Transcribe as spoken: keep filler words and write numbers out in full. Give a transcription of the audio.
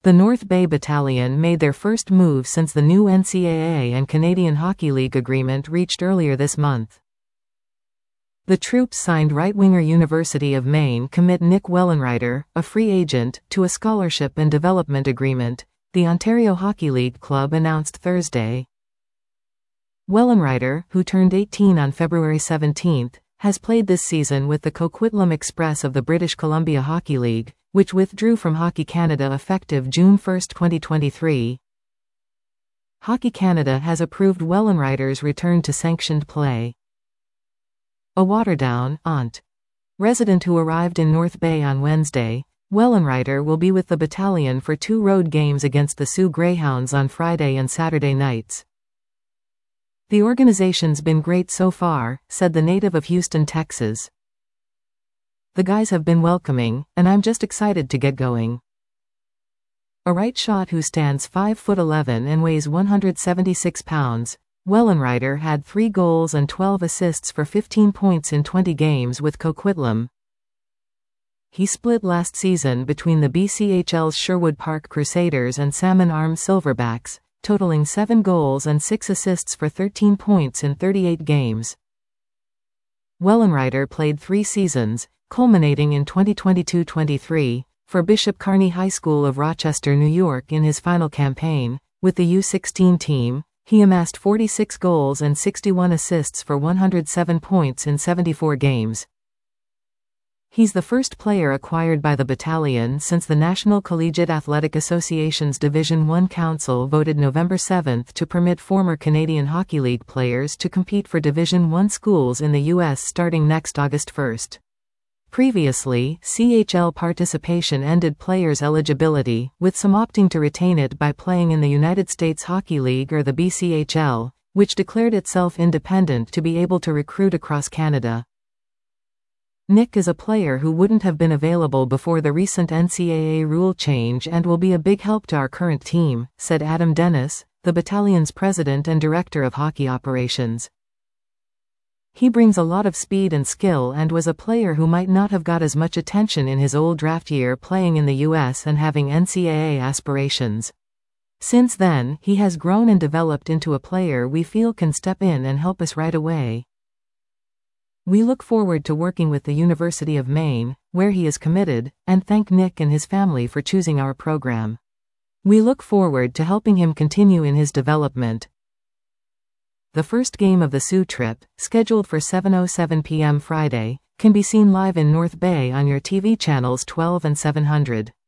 The North Bay Battalion made their first move since the new N C A A and Canadian Hockey League agreement reached earlier this month. The troops signed right-winger University of Maine commit Nick Wellenreiter, a free agent, to a scholarship and development agreement, the Ontario Hockey League club announced Thursday. Wellenreiter, who turned eighteen on February seventeenth, has played this season with the Coquitlam Express of the British Columbia Hockey League, which withdrew from Hockey Canada effective June first twenty twenty-three. Hockey Canada has approved Wellenreiter's return to sanctioned play. A Waterdown, Ont. resident who arrived in North Bay on Wednesday, Wellenreiter will be with the battalion for two road games against the Sioux Greyhounds on Friday and Saturday nights. The organization's been great so far, said the native of Houston, Texas. The guys have been welcoming, and I'm just excited to get going. A right shot who stands five foot eleven and weighs one hundred seventy-six pounds, Wellenreiter had three goals and twelve assists for fifteen points in twenty games with Coquitlam. He split last season between the B C H L's Sherwood Park Crusaders and Salmon Arm Silverbacks, totaling seven goals and six assists for thirteen points in thirty-eight games. Wellenreiter played three seasons, culminating in twenty twenty-two twenty-three, for Bishop Kearney High School of Rochester, New York in his final campaign. With the U sixteen team, he amassed forty-six goals and sixty-one assists for one hundred seven points in seventy-four games. He's the first player acquired by the battalion since the National Collegiate Athletic Association's Division one Council voted November seventh to permit former Canadian Hockey League players to compete for Division one schools in the U S starting next August first. Previously, C H L participation ended players' eligibility, with some opting to retain it by playing in the United States Hockey League or the B C H L, which declared itself independent to be able to recruit across Canada. Nick is a player who wouldn't have been available before the recent N C A A rule change and will be a big help to our current team, said Adam Dennis, the battalion's president and director of hockey operations. He brings a lot of speed and skill and was a player who might not have got as much attention in his old draft year playing in the U S and having N C A A aspirations. Since then, he has grown and developed into a player we feel can step in and help us right away. We look forward to working with the University of Maine, where he is committed, and thank Nick and his family for choosing our program. We look forward to helping him continue in his development. The first game of the Sioux trip, scheduled for seven oh seven p m Friday, can be seen live in North Bay on your T V channels twelve and seven hundred.